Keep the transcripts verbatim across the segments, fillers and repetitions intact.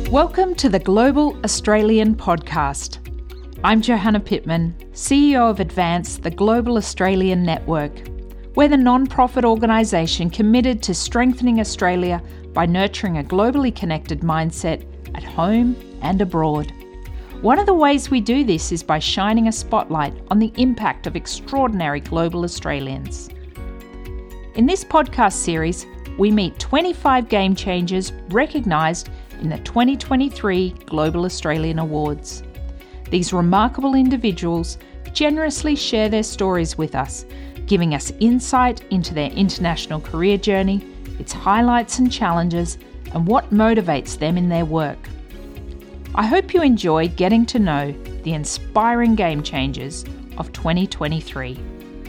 Welcome to the Global Australian Podcast. I'm Johanna Pittman, C E O of Advance, the Global Australian Network. We're the non-profit organisation committed to strengthening Australia by nurturing a globally connected mindset at home and abroad. One of the ways we do this is by shining a spotlight on the impact of extraordinary global Australians. In this podcast series, we meet twenty-five game changers recognised in the twenty twenty-three Global Australian Awards. These remarkable individuals generously share their stories with us, giving us insight into their international career journey, its highlights and challenges, and what motivates them in their work. I hope you enjoy getting to know the inspiring game changers of twenty twenty-three.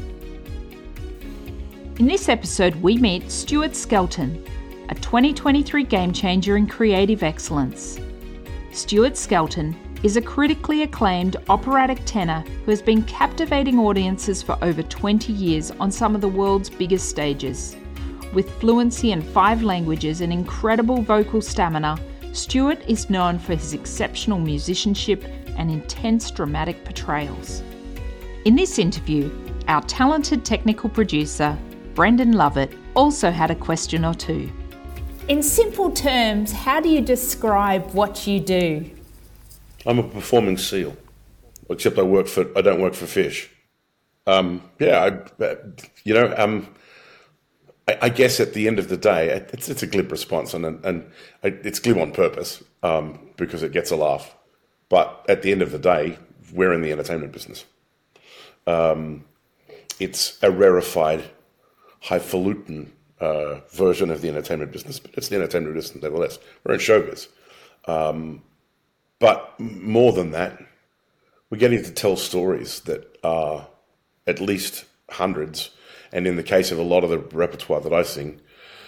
In this episode, we meet Stuart Skelton, a twenty twenty-three game changer in creative excellence. Stuart Skelton is a critically acclaimed operatic tenor who has been captivating audiences for over twenty years on some of the world's biggest stages. With fluency in five languages and incredible vocal stamina, Stuart is known for his exceptional musicianship and intense dramatic portrayals. In this interview, our talented technical producer, Brendan Lovett, also had a question or two. In simple terms, how do you describe what you do? I'm a performing seal, except I work for. I don't work for fish. Um, yeah, I, you know, um, I, I guess at the end of the day, it's, it's a glib response, and and it's glib on purpose um, because it gets a laugh. But at the end of the day, we're in the entertainment business. Um, it's a rarefied, highfalutin uh, version of the entertainment business, but it's the entertainment business nevertheless. We're in showbiz. Um, but more than that, we're getting to tell stories that are at least hundreds, and in the case of a lot of the repertoire that I sing,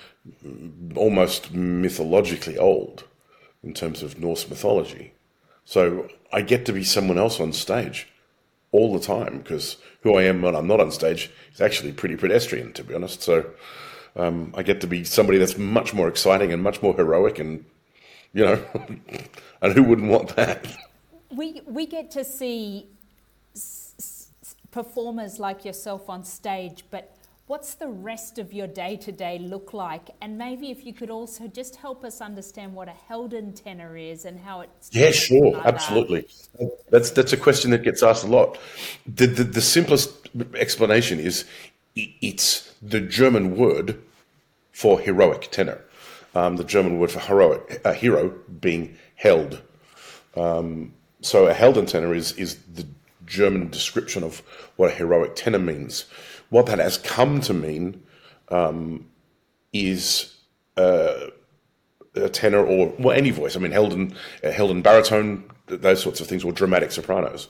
almost mythologically old in terms of Norse mythology. So I get to be someone else on stage all the time, because who I am when I'm not on stage is actually pretty pedestrian, to be honest. So um, I get to be somebody that's much more exciting and much more heroic, and, you know, and who wouldn't want that? We we get to see s- s- performers like yourself on stage, but what's the rest of your day-to-day look like? And maybe if you could also just help us understand what a Haldon tenor is and how it's... Yeah, sure, absolutely. That's that's a question that gets asked a lot. The, the, the simplest explanation is it's the German word for heroic tenor. Um, the German word for heroic, a hero being held. Um, so a Haldon tenor is, is the German description of what a heroic tenor means. What that has come to mean um, is uh, a tenor, or well, any voice. I mean, Haldon, uh, Haldon baritone, those sorts of things, or dramatic sopranos.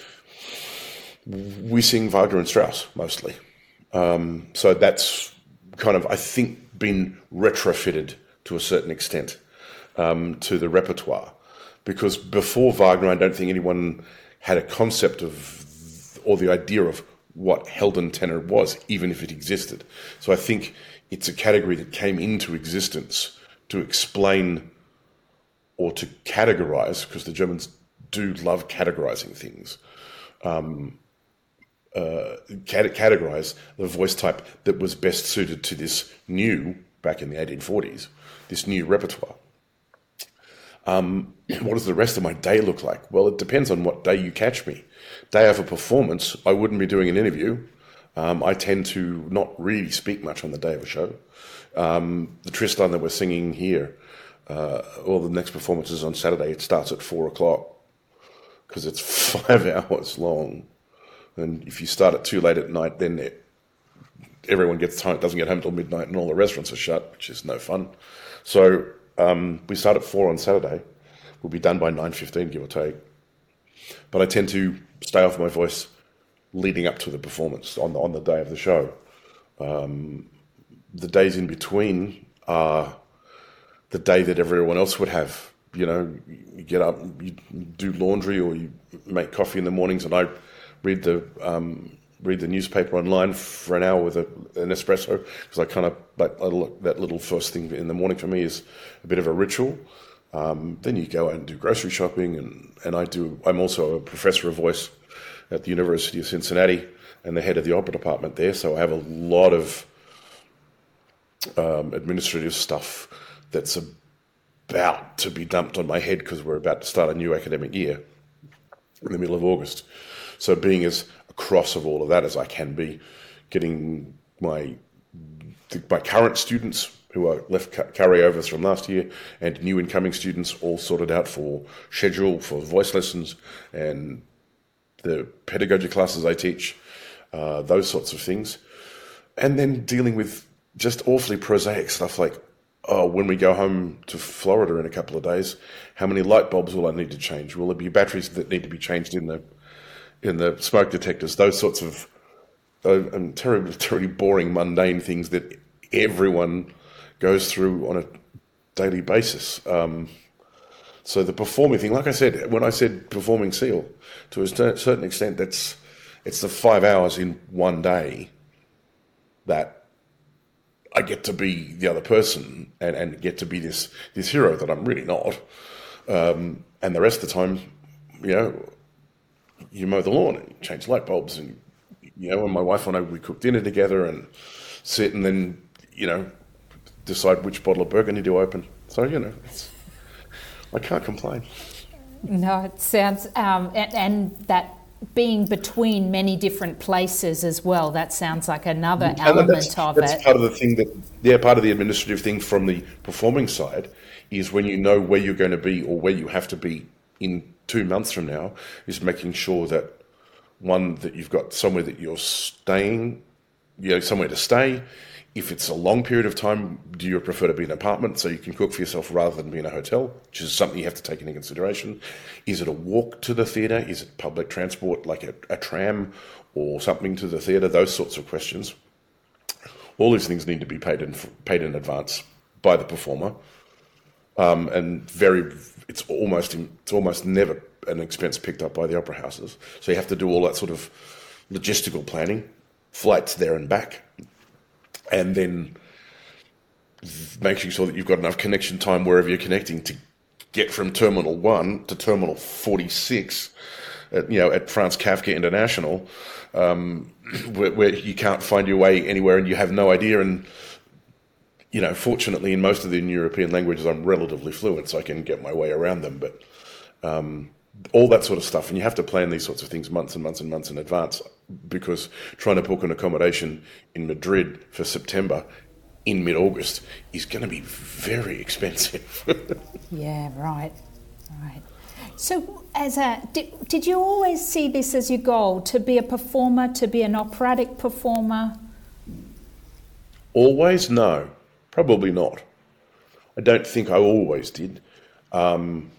We sing Wagner and Strauss mostly, um, so that's kind of, I think, been retrofitted to a certain extent um, to the repertoire, because before Wagner, I don't think anyone had a concept of or the idea of what Haldon tenor was, even if it existed. So I think it's a category that came into existence to explain or to categorize, because the Germans do love categorizing things, um, uh, cat- categorize the voice type that was best suited to this new, back in the eighteen forties, this new repertoire. Um, what does the rest of my day look like? Well, it depends on what day you catch me. Day of a performance, I wouldn't be doing an interview. Um, I tend to not really speak much on the day of a show. Um, the Tristan that we're singing here, uh, all the next performance is on Saturday. It starts at four o'clock because it's five hours long. And if you start it too late at night, then it, everyone gets time, doesn't get home till midnight, and all the restaurants are shut, which is no fun. So um, we start at four on Saturday. We'll be done by nine fifteen, give or take. But I tend to stay off my voice leading up to the performance on the, on the day of the show. Um, the days in between are the day that everyone else would have. You know, you get up, you do laundry, or you make coffee in the mornings, and I read the um, read the newspaper online for an hour with a, an espresso, because I kind of like that little first thing in the morning for me is a bit of a ritual. Um, then you go out and do grocery shopping, and, and I do. I'm also a professor of voice at the University of Cincinnati and the head of the opera department there. So I have a lot of um, administrative stuff that's about to be dumped on my head because we're about to start a new academic year in the middle of August. So being as across of all of that as I can be, getting my my current students who are left carryovers from last year and new incoming students all sorted out for schedule, for voice lessons and the pedagogy classes I teach, uh, those sorts of things. And then dealing with just awfully prosaic stuff like, oh, when we go home to Florida in a couple of days, how many light bulbs will I need to change? Will there be batteries that need to be changed in the in the smoke detectors? Those sorts of uh, and terribly, terribly boring, mundane things that everyone goes through on a daily basis. Um, so the performing thing, like I said, when I said performing SEAL, to a certain extent, that's it's the five hours in one day that I get to be the other person and, and get to be this this hero that I'm really not. Um, and the rest of the time, you know, you mow the lawn and you change light bulbs, and you know, and my wife and I, we cook dinner together and sit and then, you know, decide which bottle of Burgundy to open. So, you know, it's, I can't complain. No, it sounds, um, and, and that being between many different places as well, that sounds like another and element that's, of that's it. That's part of the thing that, yeah, part of the administrative thing from the performing side is when you know where you're going to be or where you have to be in two months from now, is making sure that, one, that you've got somewhere that you're staying, you know, somewhere to stay. If it's a long period of time, do you prefer to be in an apartment so you can cook for yourself rather than be in a hotel, which is something you have to take into consideration? Is it a walk to the theatre? Is it public transport like a, a tram or something to the theatre? Those sorts of questions. All these things need to be paid in paid in advance by the performer, um, and very it's almost it's almost never an expense picked up by the opera houses. So you have to do all that sort of logistical planning, flights there and back. And then making sure that you've got enough connection time wherever you're connecting to get from Terminal one to Terminal forty-six, at, you know, at Franz Kafka International, um, where, where you can't find your way anywhere and you have no idea. And, you know, fortunately, in most of the European languages, I'm relatively fluent, so I can get my way around them. But um, all that sort of stuff, and you have to plan these sorts of things months and months and months in advance, because trying to book an accommodation in Madrid for September in mid-August is going to be very expensive. Yeah, right, right. So, as a did, did you always see this as your goal, to be a performer, to be an operatic performer? Always? No, probably not. I don't think I always did. Um,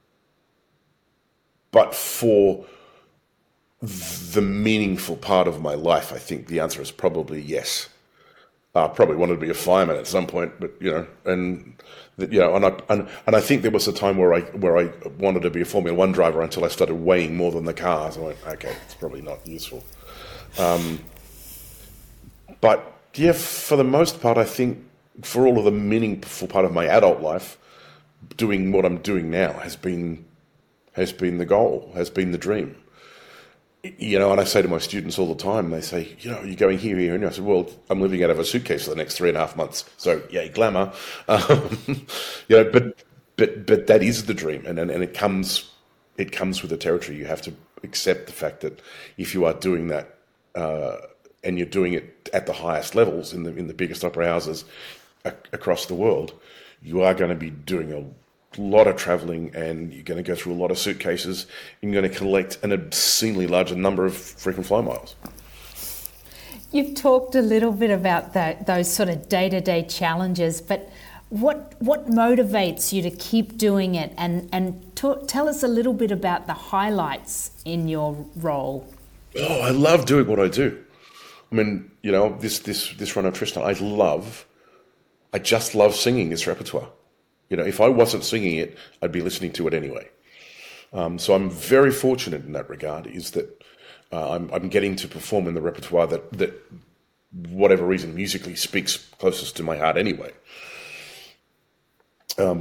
but for the meaningful part of my life, I think the answer is probably yes. I uh, probably wanted to be a fireman at some point, but you know, and you know, and I and, and I think there was a time where I where I wanted to be a Formula One driver until I started weighing more than the cars. I went, okay, it's probably not useful. Um, but yeah, for the most part, I think for all of the meaningful part of my adult life, doing what I'm doing now has been has been the goal, has been the dream. You know, and I say to my students all the time, they say, you know, you're going here, here, and I said, well, I'm living out of a suitcase for the next three and a half months. So, yay, glamour. Um, you know, but but but that is the dream, and, and and it comes it comes with the territory. You have to accept the fact that if you are doing that, uh, and you're doing it at the highest levels in the in the biggest opera houses a- across the world, you are going to be doing a lot of travelling, and you're going to go through a lot of suitcases, and you're going to collect an obscenely large number of frequent fly miles. You've talked a little bit about that, those sort of day-to-day challenges, but what what motivates you to keep doing it, and, and to, tell us a little bit about the highlights in your role. Oh, I love doing what I do. I mean, you know, this, this, this run of Tristan, I love, I just love singing this repertoire. You know, if I wasn't singing it, I'd be listening to it anyway. Um, so I'm very fortunate in that regard, is that uh, I'm, I'm getting to perform in the repertoire that, that, whatever reason, musically speaks closest to my heart anyway. Um,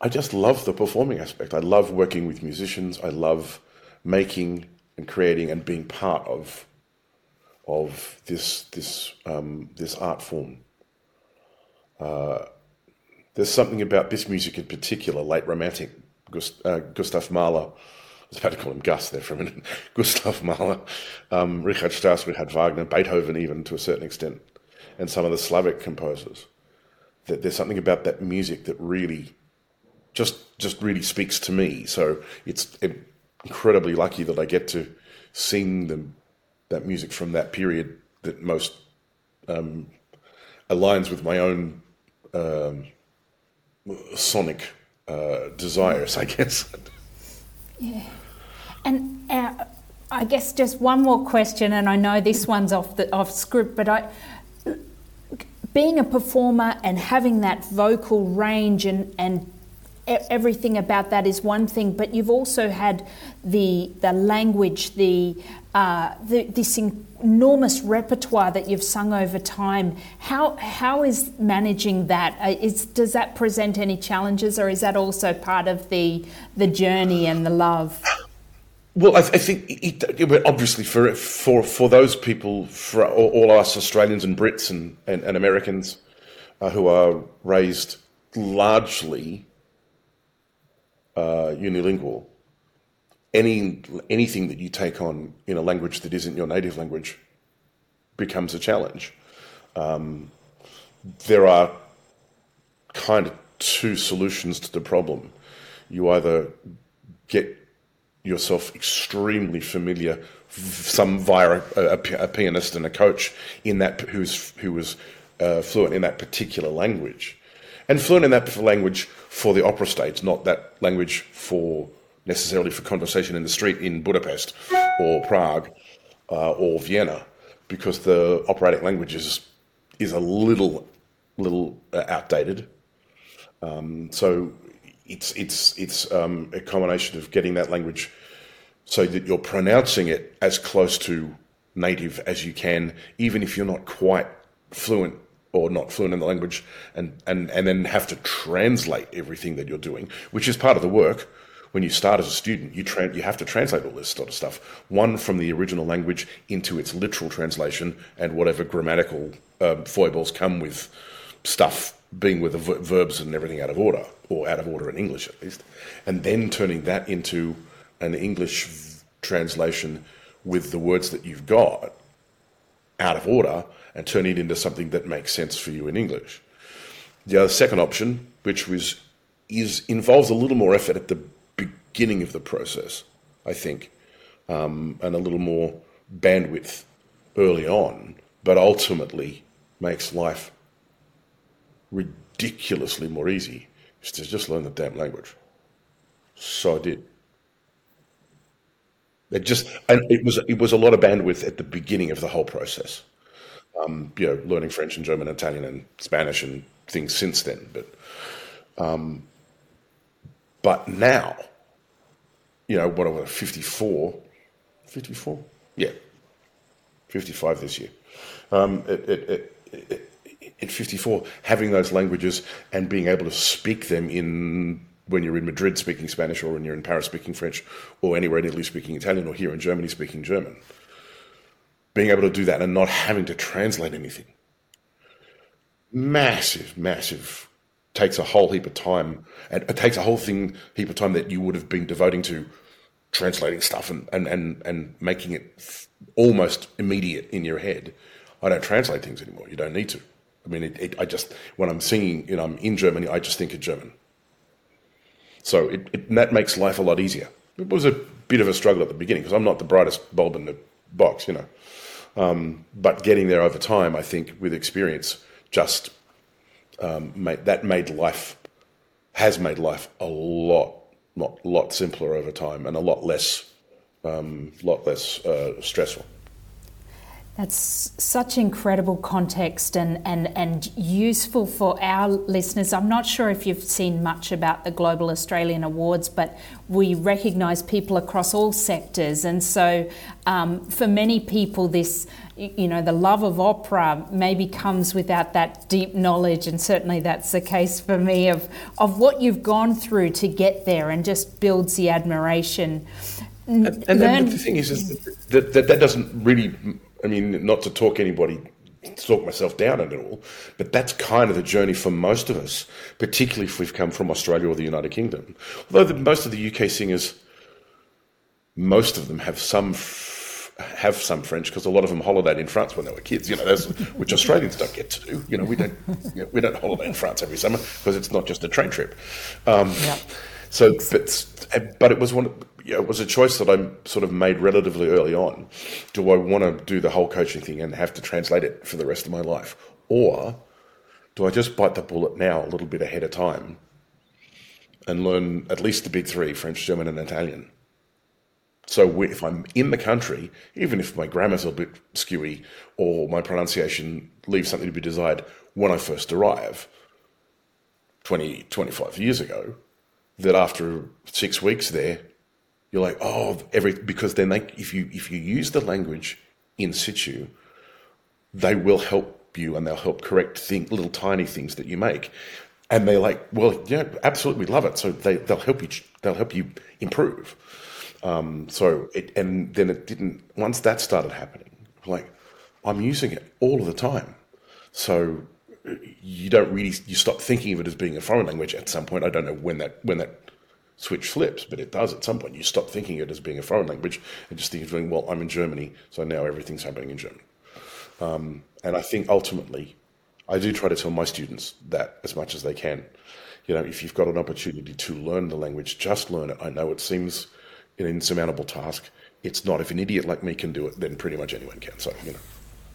I just love the performing aspect. I love working with musicians. I love making and creating and being part of of this this um, this art form. Uh, there's something about this music in particular, late Romantic, Gust, uh, Gustav Mahler. I was about to call him Gus there for a minute. Gustav Mahler, um, Richard Strauss, Richard Wagner, Beethoven, even to a certain extent, and some of the Slavic composers. That there's something about that music that really, just just really speaks to me. So it's incredibly lucky that I get to sing them, that music from that period that most um, aligns with my own um, sonic uh, desires, I guess. Yeah. And uh, I guess just one more question, and I know this one's off the off script, but I, being a performer and having that vocal range and and everything about that is one thing, but you've also had the the language, the, uh, the this enormous repertoire that you've sung over time. How how is managing that? Uh, is does that present any challenges, or is that also part of the the journey and the love? Well, I, th- I think it, it, obviously for for for those people, for all, all us Australians and Brits and and, and Americans uh, who are raised largely Uh, unilingual, any anything that you take on in a language that isn't your native language becomes a challenge. Um, there are kind of two solutions to the problem. You either get yourself extremely familiar, some via a, a, a pianist and a coach in that who's who was uh, fluent in that particular language. And fluent in that language for the opera stage, not that language for necessarily for conversation in the street in Budapest or Prague uh, or Vienna, because the operatic language is, is a little little uh, outdated. Um, so it's it's it's um, a combination of getting that language so that you're pronouncing it as close to native as you can, even if you're not quite fluent or not fluent in the language, and, and, and then have to translate everything that you're doing, which is part of the work. When you start as a student, you tra- you have to translate all this sort of stuff, one from the original language into its literal translation and whatever grammatical um, foibles come with stuff being with the ver- verbs and everything out of order, or out of order in English at least, and then turning that into an English v- translation with the words that you've got out of order, and turn it into something that makes sense for you in English. The other second option, which was is involves a little more effort at the beginning of the process, I think, um, and a little more bandwidth early on, but ultimately makes life ridiculously more easy, is to just learn the damn language. So I did. It just, and it was it was a lot of bandwidth at the beginning of the whole process. Um, you know, learning French and German, and Italian and Spanish and things since then. But, um, but now, you know, what am I, fifty-four? fifty-four? Yeah. fifty-five this year. Um, it, it, it, it, at fifty-four, having those languages and being able to speak them in, when you're in Madrid speaking Spanish, or when you're in Paris speaking French, or anywhere in Italy speaking Italian, or here in Germany speaking German. Being able to do that and not having to translate anything. Massive, massive, takes a whole heap of time. And it takes a whole thing, heap of time that you would have been devoting to translating stuff and, and, and, and making it f- almost immediate in your head. I don't translate things anymore. You don't need to. I mean, it, it, I just, when I'm singing, you know, I'm in Germany, I just think of German. So it, it, that makes life a lot easier. It was a bit of a struggle at the beginning, because I'm not the brightest bulb in the box, you know. Um, but getting there over time, I think, with experience, just um, made, that made life, has made life a lot, lot, lot simpler over time, and a lot less, um, lot less uh, stressful. That's such incredible context and, and, and useful for our listeners. I'm not sure if you've seen much about the Global Australian Awards, but we recognise people across all sectors. And so um, for many people, this, you know, the love of opera maybe comes without that deep knowledge, and certainly that's the case for me, of, of what you've gone through to get there, and just builds the admiration. And, and then the thing is, is that, that that doesn't really... I mean, not to talk anybody, to talk myself down at all, but that's kind of the journey for most of us, particularly if we've come from Australia or the United Kingdom. Although the, most of the U K singers, most of them have some f- have some French, because a lot of them holidayed in France when they were kids. You know, that's, which Australians don't get to do. You know, we don't you know, we don't holiday in France every summer because it's not just a train trip. Um, yeah. So, but but it was one. Yeah, it was a choice that I sort of made relatively early on. Do I want to do the whole coaching thing and have to translate it for the rest of my life? Or do I just bite the bullet now a little bit ahead of time and learn at least the big three, French, German and Italian? So if I'm in the country, even if my grammar's a bit skewy or my pronunciation leaves something to be desired when I first arrive, twenty, twenty-five years ago, that after six weeks there, you're like, oh, every because then they, if you if you use the language in situ, they will help you and they'll help correct thing, little tiny things that you make, and they're like, well, yeah, absolutely, we love it. So they they'll help you they'll help you improve. Um, so it and then it didn't. Once that started happening, like I'm using it all of the time, so you don't really you stop thinking of it as being a foreign language at some point. I don't know when that when that. switch flips, but it does at some point. You stop thinking it as being a foreign language and just think of doing, well, I'm in Germany, so now everything's happening in German. Um, and I think ultimately, I do try to tell my students that as much as they can. You know, if you've got an opportunity to learn the language, just learn it. I know it seems an insurmountable task. It's not. If an idiot like me can do it, then pretty much anyone can. So, you know.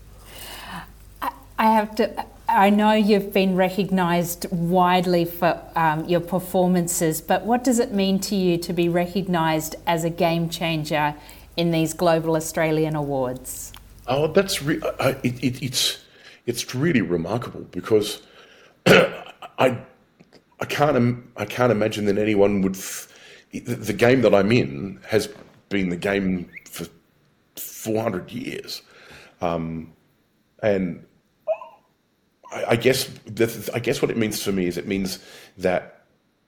I have to, I know you've been recognised widely for um, your performances, but what does it mean to you to be recognised as a game changer in these Global Australian Awards? Oh, that's re- I, it, it, it's it's really remarkable, because I I can't I can't imagine that anyone would. F- the game that I'm in has been the game for four hundred years, um, and. I guess I guess what it means for me is it means that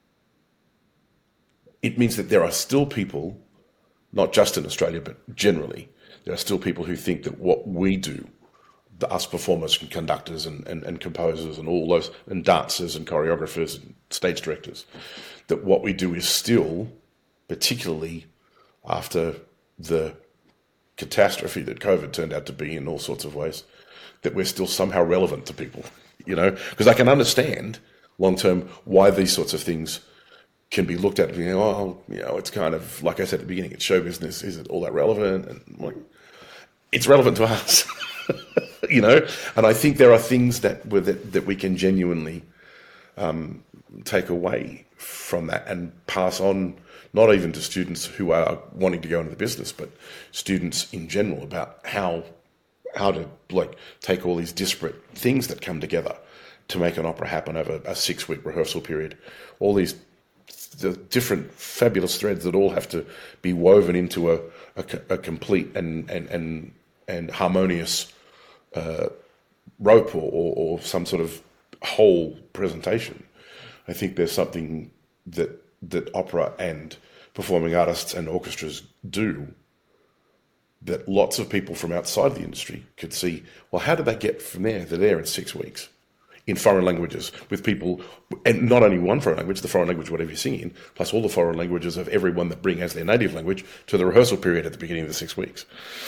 it means that there are still people, not just in Australia, but generally, there are still people who think that what we do, the us performers and conductors and, and, and composers and all those, and dancers and choreographers and stage directors, that what we do is still, particularly after the catastrophe that COVID turned out to be in all sorts of ways, that we're still somehow relevant to people, you know, because I can understand long term why these sorts of things can be looked at and you know, oh, you know, it's kind of like I said at the beginning, it's show business. Is it all that relevant? And like, it's relevant to us, you know. And I think there are things that that, that we can genuinely um, take away from that and pass on, not even to students who are wanting to go into the business, but students in general, about how. how to like take all these disparate things that come together to make an opera happen over a six-week rehearsal period. All these the different fabulous threads that all have to be woven into a, a, a complete and and and, and harmonious uh, rope or, or, or some sort of whole presentation. I think there's something that that opera and performing artists and orchestras do that lots of people from outside the industry could see, well, how did they get from there to there in six weeks in foreign languages with people, and not only one foreign language, the foreign language, whatever you're singing, plus all the foreign languages of everyone that bring as their native language to the rehearsal period at the beginning of the six weeks.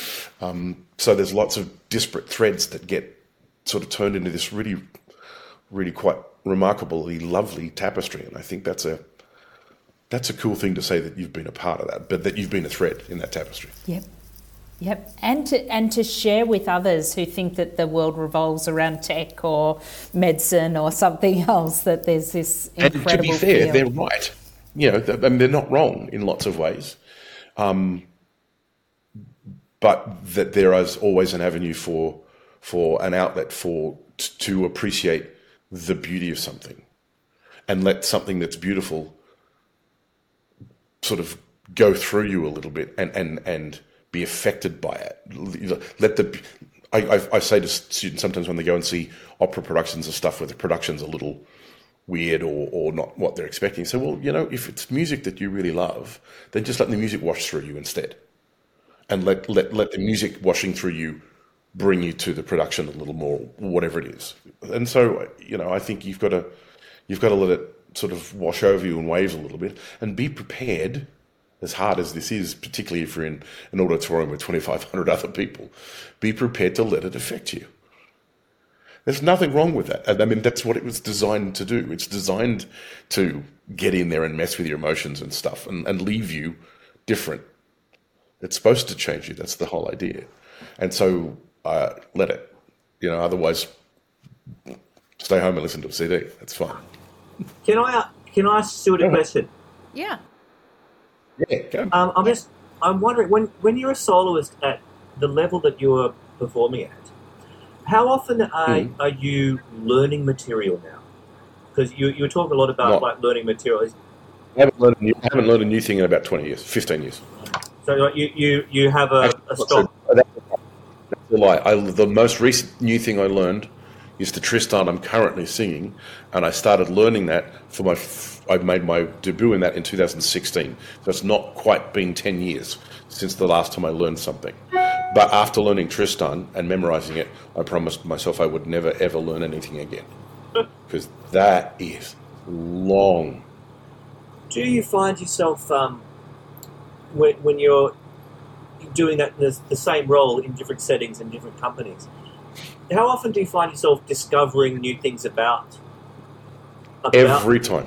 Um, so there's lots of disparate threads that get sort of turned into this really, really quite remarkably lovely tapestry. And I think that's a, that's a cool thing to say, that you've been a part of that, but that you've been a thread in that tapestry. Yep. Yep, and to and to share with others who think that the world revolves around tech or medicine or something else, that there's this incredible And to be fair, field. they're right. You know, I mean, they're not wrong in lots of ways. Um, but that there is always an avenue for for an outlet for to appreciate the beauty of something, and let something that's beautiful sort of go through you a little bit and and and be affected by it. Let the I, I, I say to students sometimes when they go and see opera productions and stuff where the production's a little weird or, or not what they're expecting, so, well, you know, if it's music that you really love, then just let the music wash through you instead. And let, let, let the music washing through you bring you to the production a little more, whatever it is. And so, you know, I think you've got to you've got to let it sort of wash over you in waves a little bit, and be prepared, as hard as this is, particularly if you're in an auditorium with twenty-five hundred other people, be prepared to let it affect you. There's nothing wrong with that. I mean, that's what it was designed to do. It's designed to get in there and mess with your emotions and stuff and, and leave you different. It's supposed to change you. That's the whole idea. And so uh, let it. You know, otherwise, stay home and listen to a C D. That's fine. Can I uh, can I ask Stuart a question? Yeah. Yeah, go. Um, I'm just I'm wondering, when when you're a soloist at the level that you're performing at, how often are, mm. are you learning material now? Because you you were talking a lot about Not, like learning material. I haven't learned a new, I haven't learned a new thing in about twenty years, fifteen years. So like, you, you you have a, a strong. That's a lie. I, the most recent new thing I learned is the Tristan I'm currently singing, and I started learning that for my. I made my debut in that in two thousand sixteen. So it's not quite been ten years since the last time I learned something. But after learning Tristan and memorizing it, I promised myself I would never ever learn anything again, because that is long. Do you find yourself um, when, when you're doing that the, the same role in different settings and different companies? How often do you find yourself discovering new things about? about Every time.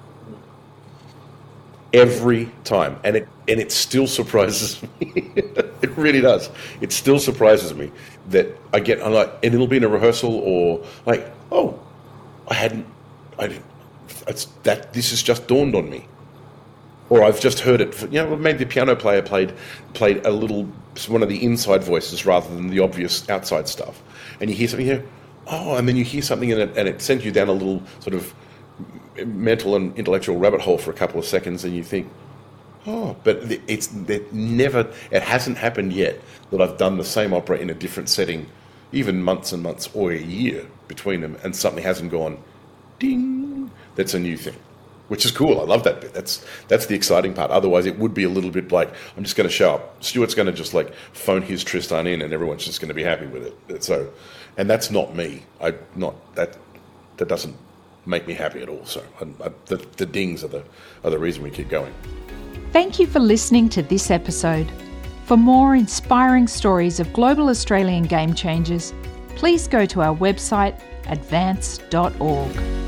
Every time, and it and it still surprises me. It really does. It still surprises me that I get. I'm like, and it'll be in a rehearsal or like, oh, I hadn't. I didn't. It's that this has just dawned on me, or I've just heard it. You know, maybe the piano player played played a little one of the inside voices rather than the obvious outside stuff, and you hear something here, oh, and then you hear something and it and it sends you down a little sort of mental and intellectual rabbit hole for a couple of seconds, and you think, oh, but it's it never, it hasn't happened yet that I've done the same opera in a different setting, even months and months or a year between them, and something hasn't gone, ding. That's a new thing, which is cool. I love that bit. That's that's the exciting part. Otherwise, it would be a little bit like, I'm just going to show up. Stuart's going to just like phone his Tristan in, and everyone's just going to be happy with it. So, and that's not me. I not that that doesn't make me happy at all. So I, I, the, the dings are the are the reason we keep going. Thank you for listening to this episode. For more inspiring stories of global Australian game changers, please go to our website advance dot org.